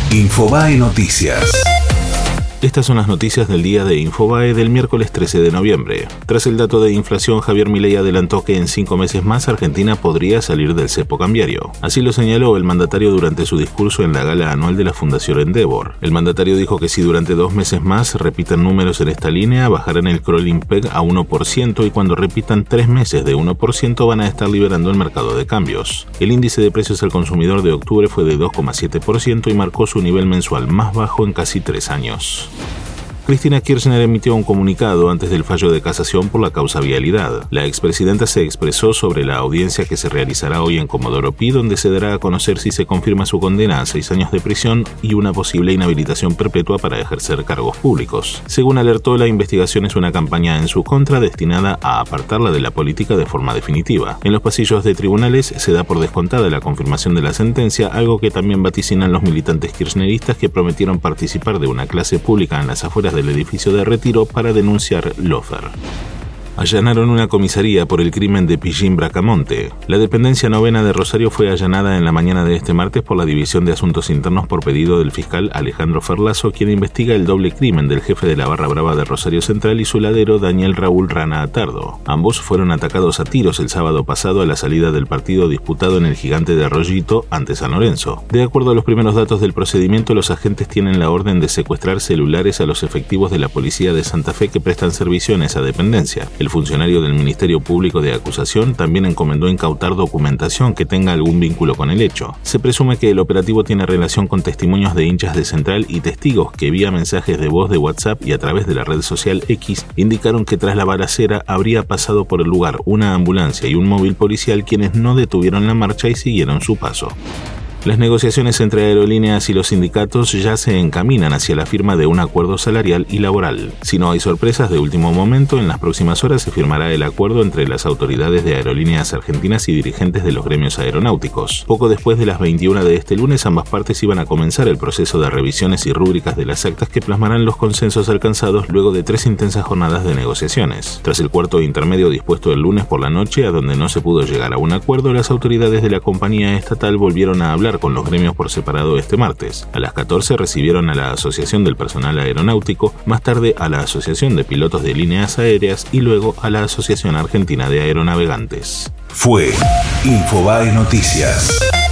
Infobae Noticias. Estas son las noticias del día de Infobae del miércoles 13 de noviembre. Tras el dato de inflación, Javier Milei adelantó que en 5 meses más Argentina podría salir del cepo cambiario. Así lo señaló el mandatario durante su discurso en la gala anual de la Fundación Endeavor. El mandatario dijo que si durante 2 meses más repitan números en esta línea, bajarán el crawling peg a 1% y cuando repitan 3 meses de 1% van a estar liberando el mercado de cambios. El índice de precios al consumidor de octubre fue de 2,7% y marcó su nivel mensual más bajo en casi 3 años. Cristina Kirchner emitió un comunicado antes del fallo de casación por la causa vialidad. La expresidenta se expresó sobre la audiencia que se realizará hoy en Comodoro Pi, donde se dará a conocer si se confirma su condena a 6 años de prisión y una posible inhabilitación perpetua para ejercer cargos públicos. Según alertó, la investigación es una campaña en su contra destinada a apartarla de la política de forma definitiva. En los pasillos de tribunales se da por descontada la confirmación de la sentencia, algo que también vaticinan los militantes kirchneristas que prometieron participar de una clase pública en las afueras del edificio de Retiro para denunciar Lofer. Allanaron una comisaría por el crimen de Pillín Bracamonte. La dependencia novena de Rosario fue allanada en la mañana de este martes por la División de Asuntos Internos por pedido del fiscal Alejandro Ferlazo, quien investiga el doble crimen del jefe de la Barra Brava de Rosario Central y su ladero Daniel Raúl Rana Atardo. Ambos fueron atacados a tiros el sábado pasado a la salida del partido disputado en el Gigante de Arroyito ante San Lorenzo. De acuerdo a los primeros datos del procedimiento, los agentes tienen la orden de secuestrar celulares a los efectivos de la policía de Santa Fe que prestan servicio en esa dependencia. El funcionario del Ministerio Público de Acusación también encomendó incautar documentación que tenga algún vínculo con el hecho. Se presume que el operativo tiene relación con testimonios de hinchas de Central y testigos que vía mensajes de voz de WhatsApp y a través de la red social X indicaron que tras la balacera habría pasado por el lugar una ambulancia y un móvil policial, quienes no detuvieron la marcha y siguieron su paso. Las negociaciones entre aerolíneas y los sindicatos ya se encaminan hacia la firma de un acuerdo salarial y laboral. Si no hay sorpresas de último momento, en las próximas horas se firmará el acuerdo entre las autoridades de aerolíneas argentinas y dirigentes de los gremios aeronáuticos. Poco después de las 21 de este lunes, ambas partes iban a comenzar el proceso de revisiones y rúbricas de las actas que plasmarán los consensos alcanzados luego de 3 intensas jornadas de negociaciones. Tras el cuarto intermedio dispuesto el lunes por la noche, a donde no se pudo llegar a un acuerdo, las autoridades de la compañía estatal volvieron a hablar con los gremios por separado este martes. A las 14 recibieron a la Asociación del Personal Aeronáutico, más tarde a la Asociación de Pilotos de Líneas Aéreas y luego a la Asociación Argentina de Aeronavegantes. Fue Infobae Noticias.